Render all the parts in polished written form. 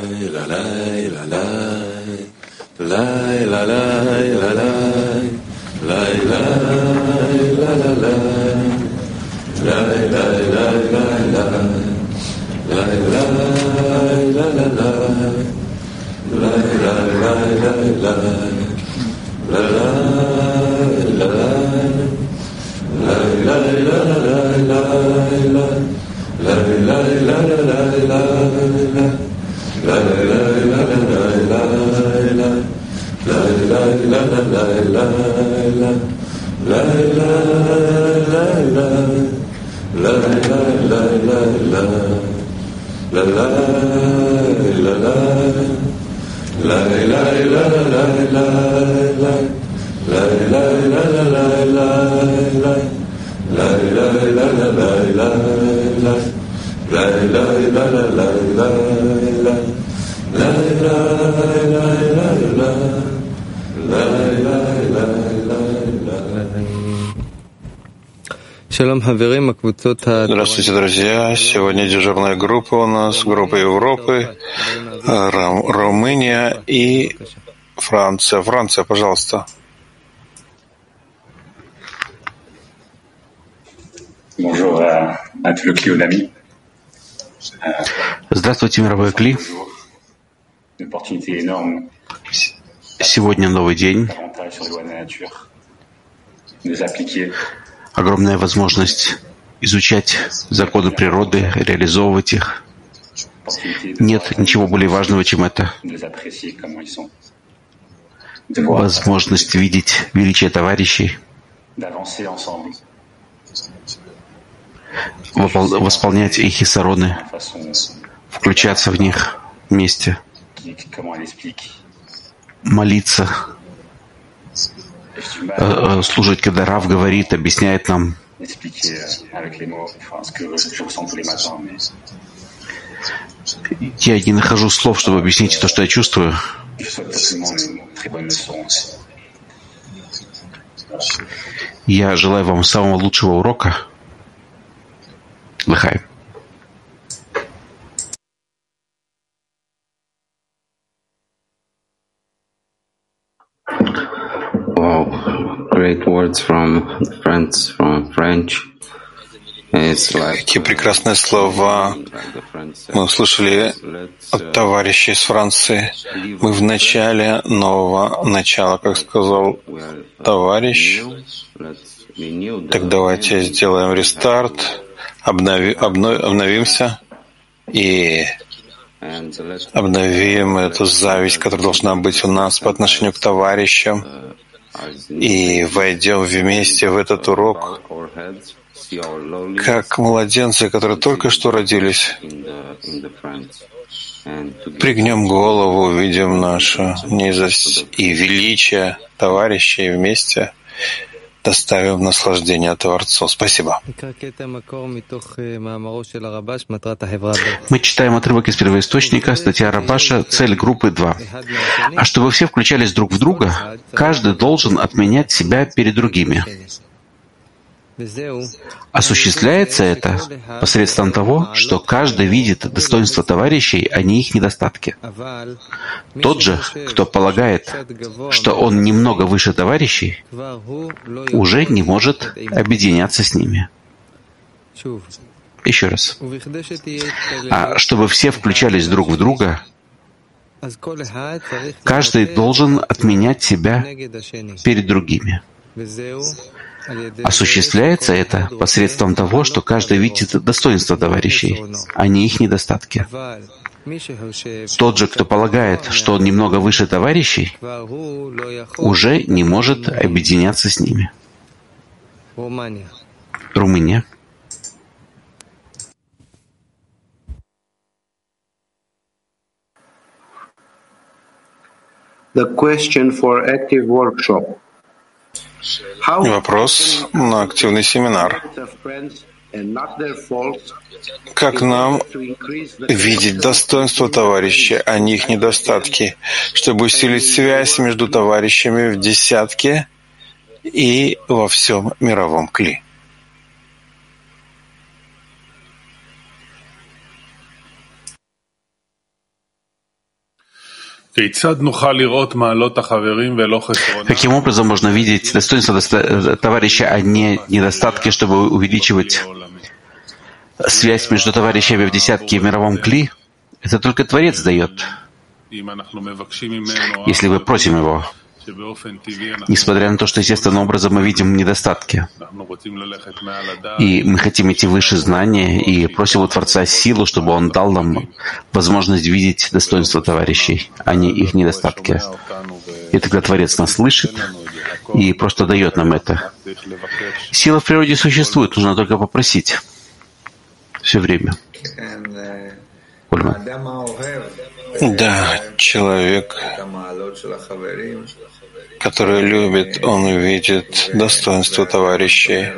Здравствуйте, друзья. Сегодня дежурная группа у нас, группа Европы, Румыния и Франция. Франция, пожалуйста. Здравствуйте, мировой Кли. Сегодня новый день. Огромная возможность изучать законы природы, реализовывать их. Нет ничего более важного, чем это. Возможность видеть величие товарищей, восполнять их хисароны, включаться в них вместе, молиться, слушать, когда Рав говорит, объясняет нам. Я не нахожу слов, чтобы объяснить то, что я чувствую. Я желаю вам самого лучшего урока. Лахай. Wow, great words from friends from French. Какие прекрасные слова мы услышали от товарищей из Франции. Мы в начале нового начала, как сказал товарищ. Так давайте сделаем рестарт, обновимся и обновим эту зависть, которая должна быть у нас по отношению к товарищам, и войдем вместе в этот урок, как младенцы, которые только что родились. Пригнем голову, увидим нашу низость и величие товарищей вместе. Доставим наслаждение Творцу. Спасибо. Мы читаем отрывок из первоисточника, статья Рабаша, цель группы 2. А чтобы все включались друг в друга, каждый должен отменять себя перед другими. Осуществляется это посредством того, что каждый видит достоинства товарищей, а не их недостатки. Тот же, кто полагает, что он немного выше товарищей, уже не может объединяться с ними. Еще раз. А чтобы все включались друг в друга, каждый должен отменять себя перед другими. Осуществляется это посредством того, что каждый видит достоинства товарищей, а не их недостатки. Тот же, кто полагает, что он немного выше товарищей, уже не может объединяться с ними. Румыния. The question for active workshop. Вопрос на активный семинар. Как нам видеть достоинство товарища, а не их недостатки, чтобы усилить связь между товарищами в десятке и во всем мировом кли? Каким образом можно видеть достоинство товарища, а не недостатки, чтобы увеличивать связь между товарищами в десятке и в мировом кли? Это только Творец дает. Если мы просим Его, несмотря на то, что естественным образом мы видим недостатки, и мы хотим идти выше знания, и просим у Творца силу, чтобы Он дал нам возможность видеть достоинство товарищей, а не их недостатки. И тогда Творец нас слышит и просто дает нам это. Сила в природе существует, нужно только попросить все время. Да, человек, который любит, он видит достоинство товарищей.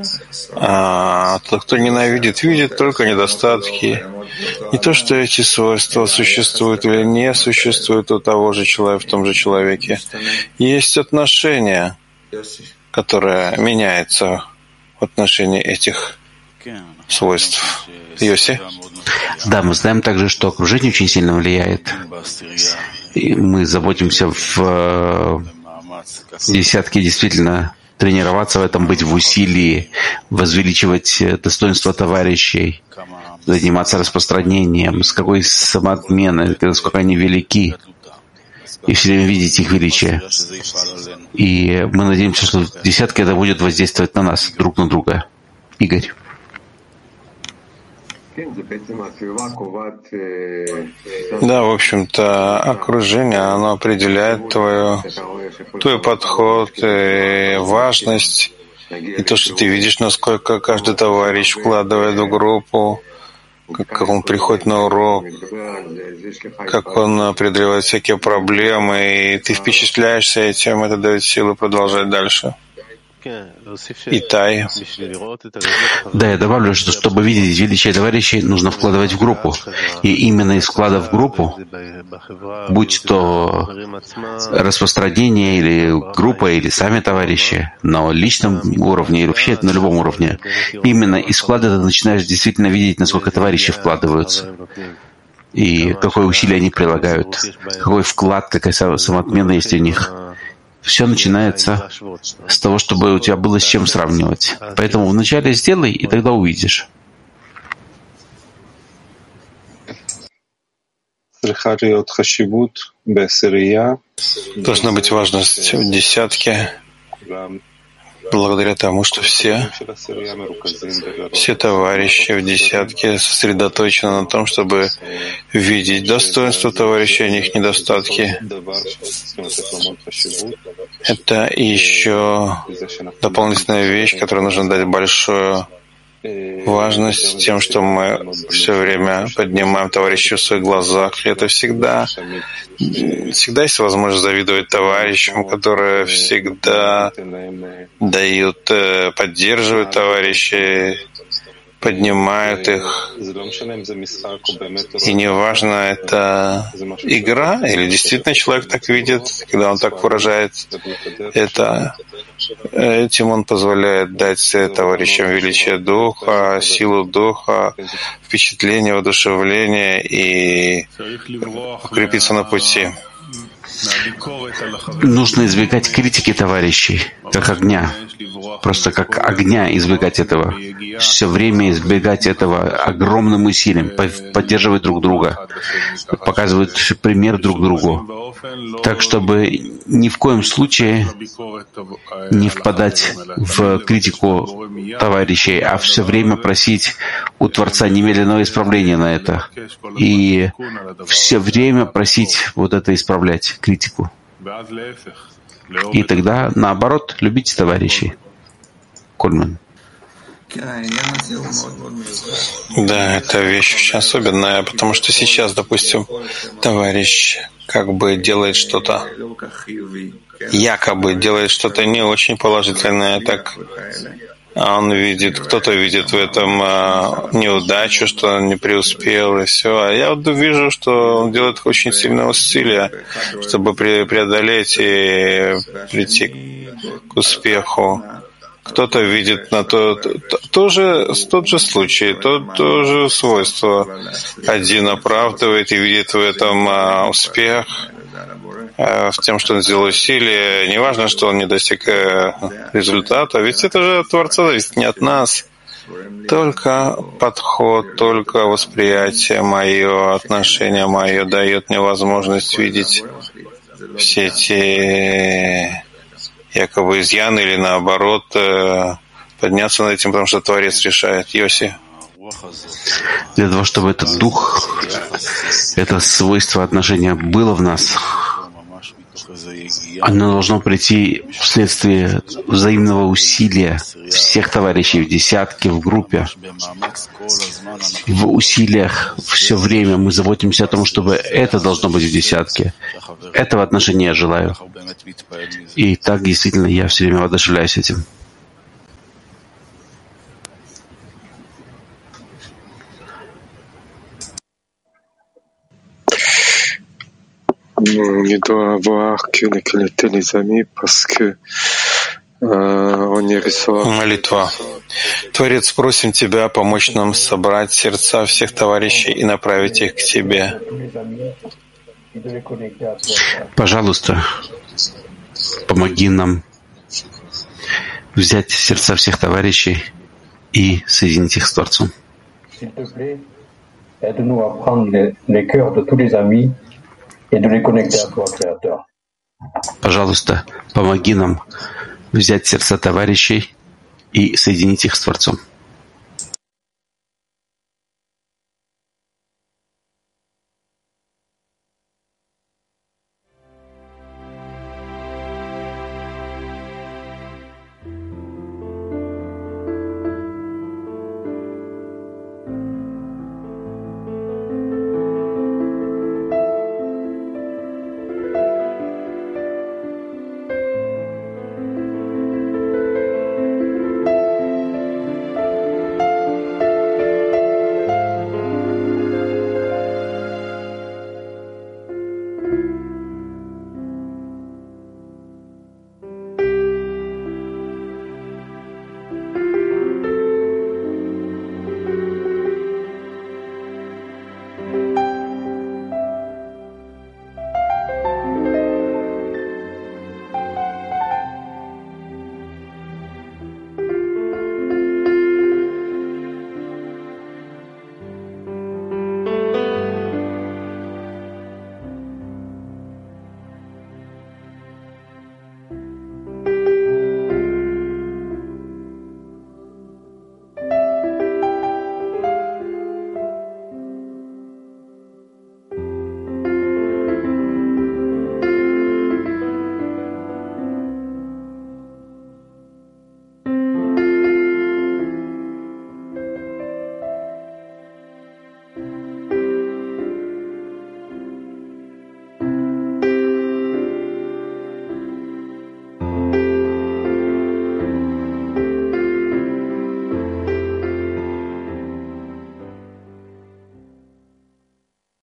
А тот, кто ненавидит, видит только недостатки. Не то, что эти свойства существуют или не существуют у того же человека, в том же человеке. Есть отношение, которое меняется в отношении этих свойств. Йоси? Да, мы знаем также, что окружение очень сильно влияет. И мы заботимся в десятке действительно тренироваться в этом, быть в усилии, возвеличивать достоинство товарищей, заниматься распространением, с какой самоотменой, насколько они велики, и все время видеть их величие. И мы надеемся, что в десятке это будет воздействовать на нас, друг на друга. Игорь. Да, в общем-то, окружение, оно определяет твой подход, и важность, и то, что ты видишь, насколько каждый товарищ вкладывает в группу, как он приходит на урок, как он преодолевает всякие проблемы, и ты впечатляешься этим, это дает силу продолжать дальше. Итай. Да, я добавлю, что чтобы видеть величие товарищей, нужно вкладывать в группу. И именно из вклада в группу, будь то распространение или группа, или сами товарищи, на личном уровне или вообще на любом уровне, именно из вклада ты начинаешь действительно видеть, насколько товарищи вкладываются. И какое усилие они прилагают, какой вклад, какая самоотмена есть у них. Все начинается с того, чтобы у тебя было с чем сравнивать. Поэтому вначале сделай, и тогда увидишь. Должна быть важность в десятке, благодаря тому, что все товарищи в десятке сосредоточены на том, чтобы видеть достоинство товарищей, а не их недостатки. Это еще дополнительная вещь, которой нужно дать большую важность тем, что мы все время поднимаем товарищей в своих глазах. И это всегда есть возможность завидовать товарищам, которые всегда дают, поддерживают товарищей, поднимают их. И неважно, это игра или действительно человек так видит, когда он так выражает это. Этим он позволяет дать товарищам величие духа, силу духа, впечатление, воодушевление и укрепиться на пути. Нужно избегать критики товарищей, как огня. Просто как огня избегать этого. Все время избегать этого огромным усилием, поддерживать друг друга, показывать пример друг другу. Так, чтобы ни в коем случае не впадать в критику товарищей, а все время просить у Творца немедленного исправления на это. И все время просить вот это исправлять, критику. И тогда, наоборот, любите товарищей. Кольман. Да, это вещь очень особенная, потому что сейчас, допустим, товарищ как бы делает что-то, якобы делает что-то не очень положительное, так он видит, кто-то видит в этом неудачу, что он не преуспел, и все. А я вот вижу, что он делает очень сильное усилие, чтобы преодолеть и прийти к успеху. Кто-то видит на тот же случай, то же свойство. Один оправдывает и видит в этом успех, в тем, что он сделал усилия. Не важно, что он не достиг результата, ведь это же от Творца зависит, не от нас. Только подход, только восприятие мое, отношение мое дает мне возможность видеть все эти якобы изъяны или наоборот подняться над этим, потому что Творец решает. Йоси. Для того, чтобы этот дух, это свойство отношения было в нас, оно должно прийти вследствие взаимного усилия всех товарищей в десятке, в группе. В усилиях все время мы заботимся о том, чтобы это должно быть в десятке. Этого отношения я желаю. И так действительно я все время воодушевляюсь этим. Il doit avoir que les amis parce que on y reçoit. Молитва. Творец, просим Тебя помочь нам собрать сердца всех товарищей и направить их к Тебе. Пожалуйста, помоги нам взять сердца всех товарищей и соединить их с Творцом. Пожалуйста, помоги нам взять сердца товарищей и соединить их с Творцом.